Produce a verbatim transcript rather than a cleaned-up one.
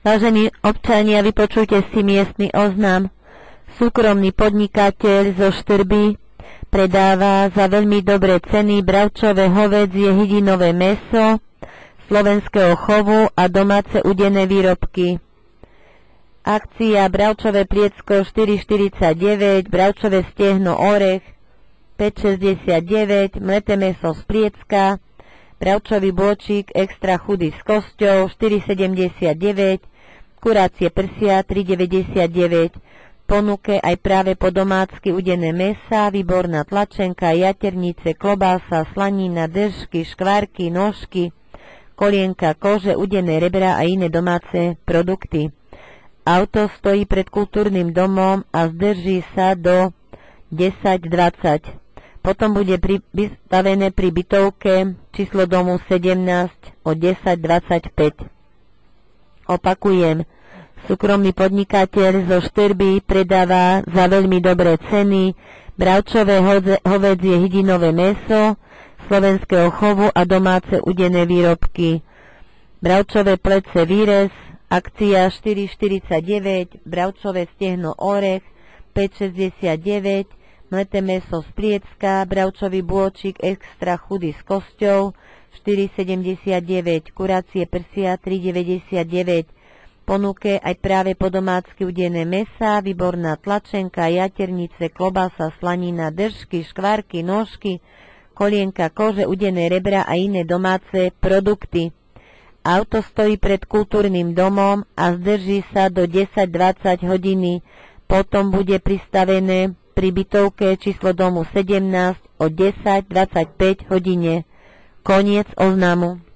Vážení občania, vypočujte si miestny oznam. Súkromný podnikateľ zo Štrby predáva za veľmi dobré ceny bravčové, hovädzie, hydinové mäso slovenského chovu a domáce udené výrobky. Akcia bravčové pliecko štyri štyridsaťdeväť, bravčové stehno orech päť šesťdesiatdeväť, mleté mäso z pliecka, bravčový bôčik extra chudý s kosťou štyri sedemdesiatdeväť, kurácie prsia tri deväťdesiatdeväť, ponuke aj práve po domácky udené mäsa, výborná tlačenka, jaternice, klobása, slanina, držky, škvárky, nožky, kolienka, kože, udené rebra a iné domáce produkty. Auto stojí pred kultúrnym domom a zdrží sa do desať dvadsať. Potom bude vystavené pri bytovke číslo domu sedemnásť o desať dvadsaťpäť. Opakujem, súkromný podnikateľ zo Štrby predáva za veľmi dobré ceny bravčové, hovädzie, hydinové mäso slovenského chovu a domáce udené výrobky. Bravčové plece výrez, akcia štyri štyridsaťdeväť, bravčové stehno orech päť šesťdesiatdeväť, mleté mäso z pliecka, bravčový bôčik extra chudý s kosťou štyri sedemdesiatdeväť, kurácie prsia tri deväťdesiatdeväť, ponuke aj práve po domácky udené mäsa, výborná tlačenka, jaternice, klobása, slanina, držky, škvárky, nožky, kolienka, kože, udené rebra a iné domáce produkty. Auto stojí pred kultúrnym domom a zdrží sa do desať dvadsať hodiny, potom bude pristavené pri bytovke číslo domu sedemnásť o desať dvadsaťpäť hodine. Koniec oznamu.